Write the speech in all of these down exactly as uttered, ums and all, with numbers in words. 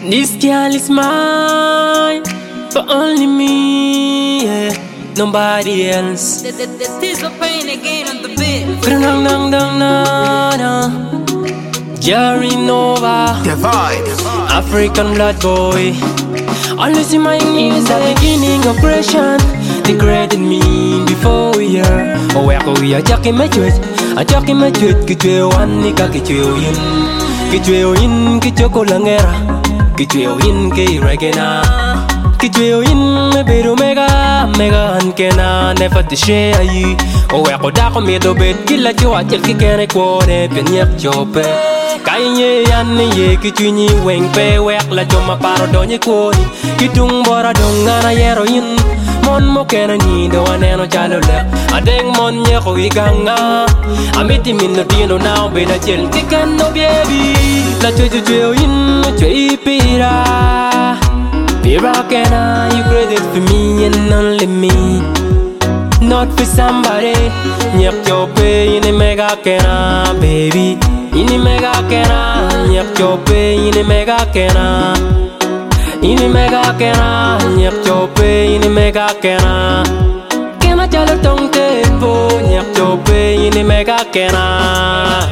This girl is mine, but only me, yeah. Nobody else. The, the, the tears of pain again on the beat. Dang dang dang dang. Jerry Nova, The vibe. African blood boy. Always in my knees, the beginning of creation. Degraded me before we are. Oh, where go we are jacking my truth. I'm jacking my truth. Get you one, nigga, get you in. Get you in, get your colangera. Get you in, get reggae na. Get you in, me bedo mega, mega ankena. Never to share you. Oh, where go da come do bed. Kill a joa, tell ki kene kwone, penyak chope. Kanye yanne ye kituni weng pe wek la joma paro donye kwoni. Kitung bora dongana yero in. Mon mo kena ni do aneno chalo le. Adeng mon ye ko iganga. Amiti min no dino now be da chel tiken no baby. La cho cho cho in cho ipira. Pira kena you created for me and only me. Not for somebody. Nyap cho pe in mega kena baby. Ini mega kena, nyap chope, ini mega kena. Ini mega kena, nyap chope, ini mega kena. Kena jalo tong tempo, nyap chope, ini mega kena.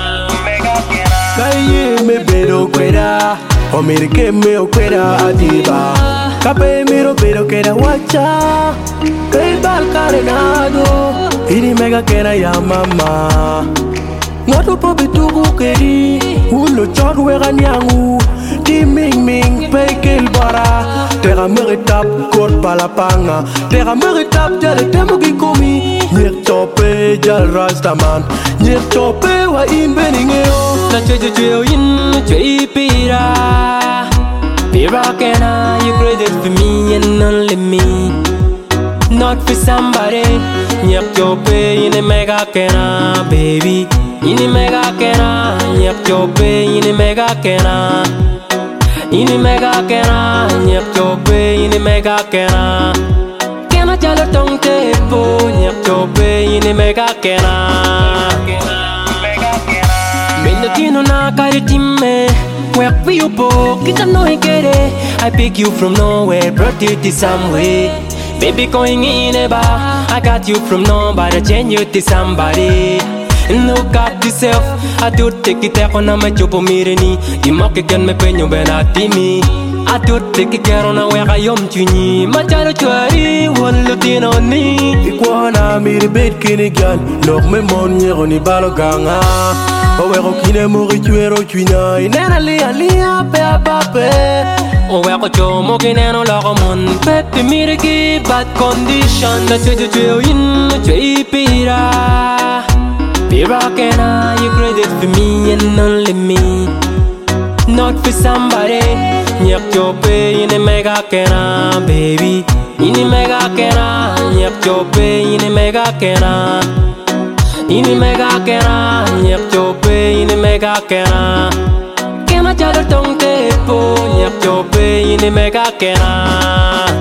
Kaye me bedo kweda, o mire que me o kweda adiba. Kape miro bedo kweda wacha, kay bal karenado. Ini mega kena ya mama. Ngatu po bitugu keri, ulo chod wega nyangu. Di ming ming pekel bara. Tera meritap kot palapanga. Tera meritap jale temo gikomi. Nyek chope jal rastaman. Nyek chope wa in beningeo. La cho cho cho in cho ipira. Pira kena you created for me and only me. Not for somebody. Nyap chope in mega kena baby. Ini mega kena, nyap chope, ini mega kena. Ini mega kena, nyap chope, ini mega kena. Kena jalo tong tempo, nyap chope, ini mega kena. Mendatino na kari time, where we you po, kita no ikere. I pick you from nowhere, brought you to somewhere. Baby going in a bar, I got you from nobody, change you to somebody. Look at yourself, I do take it on a macho mireni. You mock again, me pen you ben at me. I do take it on a where I am to me. My child, one looking on me. Ikwana mire bed kinigan, lok me mon yeroni baloganga. Owe rokine mori tuero tuina, inena lia lia pe apape. Oh, where could you mock in an oloromon? Pepe miriki, bad condition. That's what you do in the J-Pira. Pira kena, you created for me and only me. Not for somebody. Nyap chope, ini mega kena, baby. Ini mega kena, nyap chope, ini mega kena. Ini mega kena, nyap chope, ini mega kena. Kena jalo tong tempo, nyap chope, ini mega kena.